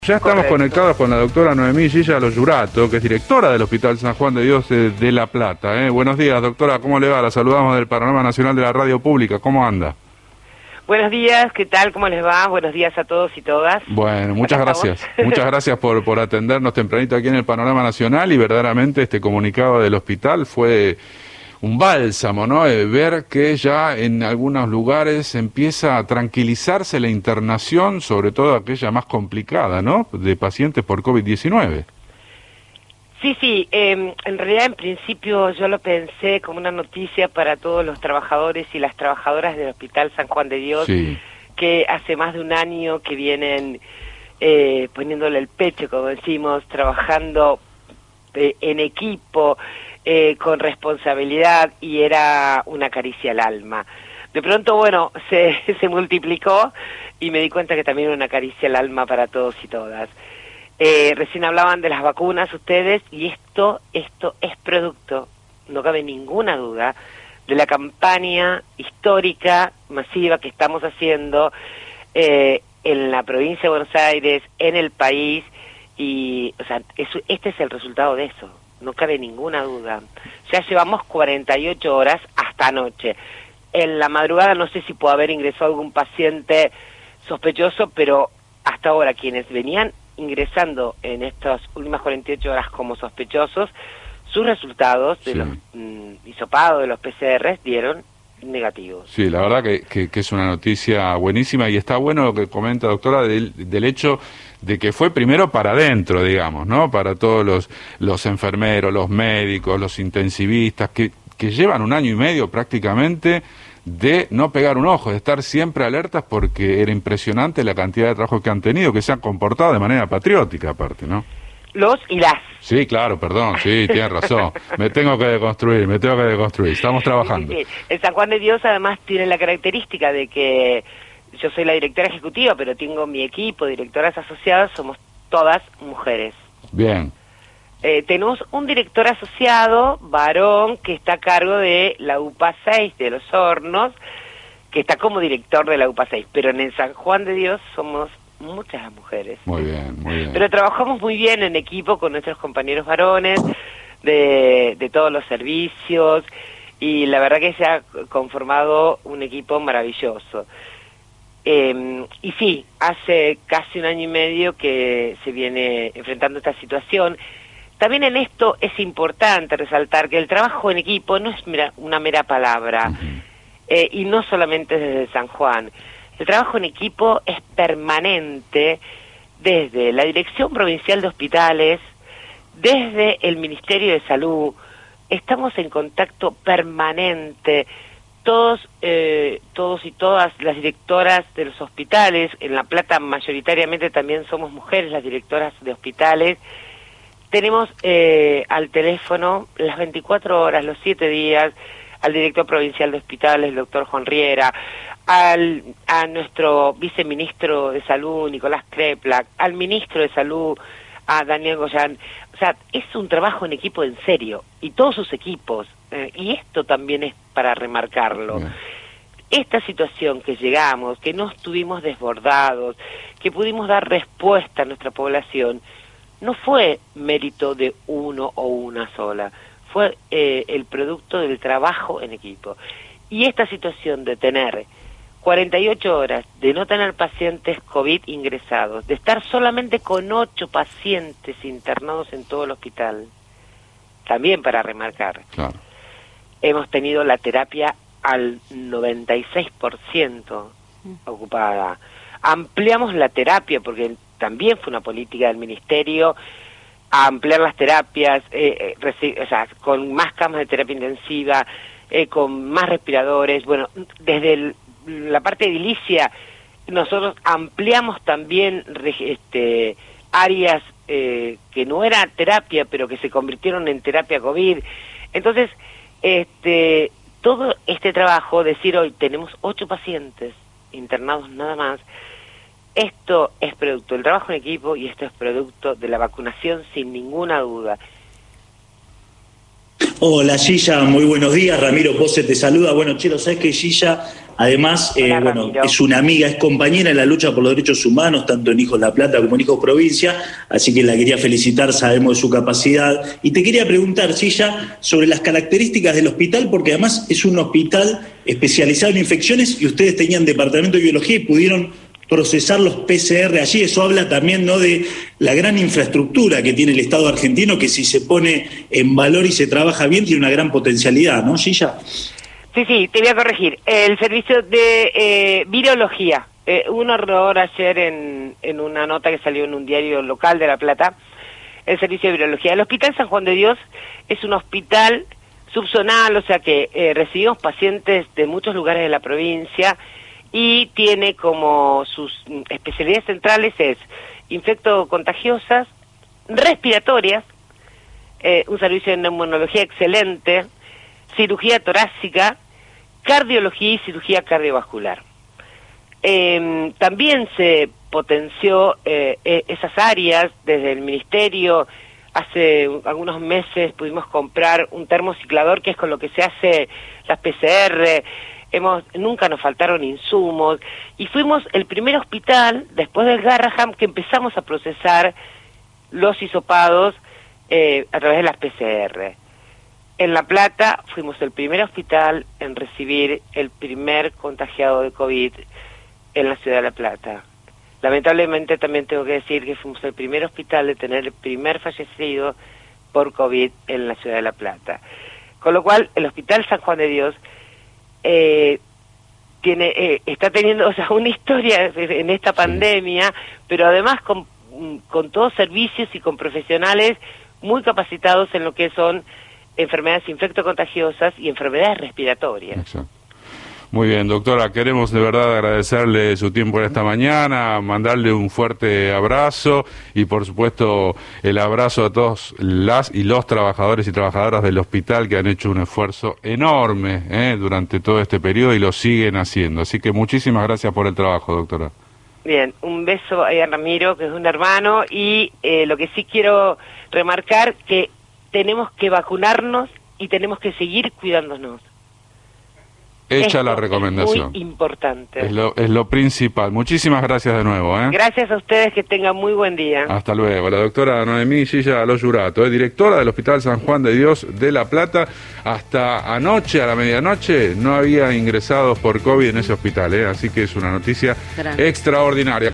Ya estamos Correcto. conectados con la doctora Noemí Gilla Loyurato, que es directora del Hospital San Juan de Dios de La Plata. Buenos días, doctora, ¿cómo le va? La saludamos del Panorama Nacional de la Radio Pública, ¿cómo anda? Buenos días, ¿qué tal? ¿Cómo les va? Buenos días a todos y todas. Bueno, muchas Acá gracias. estamos. Muchas gracias por atendernos tempranito aquí en el Panorama Nacional y verdaderamente este comunicado del hospital fue un bálsamo, ¿no? Ver que ya en algunos lugares empieza a tranquilizarse la internación, sobre todo aquella más complicada, ¿no? De pacientes por COVID-19. Sí, en realidad en principio yo lo pensé como una noticia para todos los trabajadores y las trabajadoras del Hospital San Juan de Dios, Sí. que hace más de un año que vienen poniéndole el pecho, como decimos, trabajando en equipo, con responsabilidad, y era una caricia al alma. De pronto, bueno, se multiplicó y me di cuenta que también era una caricia al alma para todos y todas. Recién hablaban de las vacunas ustedes, y esto es producto, no cabe ninguna duda, de la campaña histórica, masiva que estamos haciendo en la provincia de Buenos Aires, en el país, y o sea, este es el resultado de eso, no cabe ninguna duda. Ya llevamos 48 horas hasta anoche. En la madrugada no sé si puede haber ingresado algún paciente sospechoso, pero hasta ahora quienes venían ingresando en estas últimas 48 horas como sospechosos, sus resultados de los hisopados, de los PCRs, dieron negativos. Sí, la verdad que es una noticia buenísima y está bueno lo que comenta, doctora, del hecho de que fue primero para adentro, digamos, ¿no? Para todos los enfermeros, los médicos, los intensivistas, que llevan un año y medio prácticamente de no pegar un ojo, de estar siempre alertas, porque era impresionante la cantidad de trabajo que han tenido, que se han comportado de manera patriótica aparte, ¿no? Los y las. Sí, claro, perdón, sí, tiene razón. Me tengo que deconstruir, estamos trabajando. Sí. El San Juan de Dios además tiene la característica de que yo soy la directora ejecutiva, pero tengo mi equipo, directoras asociadas, somos todas mujeres. Bien. Tenemos un director asociado, varón, que está a cargo de la UPA 6 de Los Hornos, que está como director de la UPA 6, pero en el San Juan de Dios somos muchas las mujeres. Muy bien, muy bien. Pero trabajamos muy bien en equipo con nuestros compañeros varones de todos los servicios, y la verdad que se ha conformado un equipo maravilloso. Y sí, hace casi un año y medio que se viene enfrentando esta situación. También en esto es importante resaltar que el trabajo en equipo no es una mera palabra, y no solamente desde San Juan. El trabajo en equipo es permanente desde la Dirección Provincial de Hospitales, desde el Ministerio de Salud. Estamos en contacto permanente, todos y todas las directoras de los hospitales. En La Plata mayoritariamente también somos mujeres las directoras de hospitales. Tenemos al teléfono las 24 horas, los 7 días, al director provincial de hospitales, el doctor Juan Riera, a nuestro viceministro de Salud, Nicolás Kreplak, al ministro de Salud, a Daniel Goyán. O sea, es un trabajo en equipo en serio, y todos sus equipos, y esto también es para remarcarlo. Bien. Esta situación que llegamos, que no estuvimos desbordados, que pudimos dar respuesta a nuestra población, no fue mérito de uno o una sola, fue el producto del trabajo en equipo. Y esta situación de tener 48 horas, de no tener pacientes COVID ingresados, de estar solamente con 8 pacientes internados en todo el hospital, también para remarcar, Claro. hemos tenido la terapia al 96% ocupada. Ampliamos la terapia, porque también fue una política del Ministerio, a ampliar las terapias, o sea, con más camas de terapia intensiva, con más respiradores. Bueno, desde la parte edilicia, nosotros ampliamos también áreas que no era terapia, pero que se convirtieron en terapia COVID. Entonces, todo este trabajo, decir hoy tenemos 8 pacientes internados nada más, esto es producto del trabajo en equipo, y esto es producto de la vacunación sin ninguna duda. Hola Gilla, muy buenos días, Ramiro Pose te saluda. Bueno, Chelo, sabes que Gilla Además, Hola, bueno, Ramiro. es una amiga, es compañera en la lucha por los derechos humanos, tanto en Hijos La Plata como en Hijos Provincia, así que la quería felicitar, sabemos de su capacidad. Y te quería preguntar, Silla, sobre las características del hospital, porque además es un hospital especializado en infecciones y ustedes tenían departamento de biología y pudieron procesar los PCR allí. Eso habla también, ¿no?, de la gran infraestructura que tiene el Estado argentino, que si se pone en valor y se trabaja bien, tiene una gran potencialidad, ¿no, Silla? Sí, te voy a corregir. El servicio de virología, un error ayer en una nota que salió en un diario local de La Plata, el servicio de virología. El Hospital San Juan de Dios es un hospital subzonal, o sea que recibimos pacientes de muchos lugares de la provincia y tiene como sus especialidades centrales es infectocontagiosas, respiratorias, un servicio de neumonología excelente, cirugía torácica, cardiología y cirugía cardiovascular. También se potenció esas áreas desde el Ministerio. Hace algunos meses pudimos comprar un termociclador, que es con lo que se hace las PCR. Nunca nos faltaron insumos y fuimos el primer hospital, después del Garrahan, que empezamos a procesar los hisopados a través de las PCR. En La Plata fuimos el primer hospital en recibir el primer contagiado de COVID en la ciudad de La Plata. Lamentablemente también tengo que decir que fuimos el primer hospital de tener el primer fallecido por COVID en la ciudad de La Plata. Con lo cual, el Hospital San Juan de Dios está teniendo, o sea, una historia en esta pandemia, pero además con todos servicios y con profesionales muy capacitados en lo que son enfermedades infectocontagiosas y enfermedades respiratorias. Exacto. Muy bien, doctora, queremos de verdad agradecerle su tiempo en esta mañana, mandarle un fuerte abrazo y por supuesto el abrazo a todos las y los trabajadores y trabajadoras del hospital que han hecho un esfuerzo enorme durante todo este periodo y lo siguen haciendo. Así que muchísimas gracias por el trabajo, doctora. Bien, un beso a Ramiro, que es un hermano, y lo que sí quiero remarcar que tenemos que vacunarnos y tenemos que seguir cuidándonos. Hecha la recomendación. Es muy importante. Es lo principal. Muchísimas gracias de nuevo. Gracias a ustedes, que tengan muy buen día. Hasta luego. La doctora Noemí Silla Aloyurato, directora del Hospital San Juan de Dios de La Plata. Hasta anoche, a la medianoche, no había ingresados por COVID en ese hospital, así que es una noticia extraordinaria.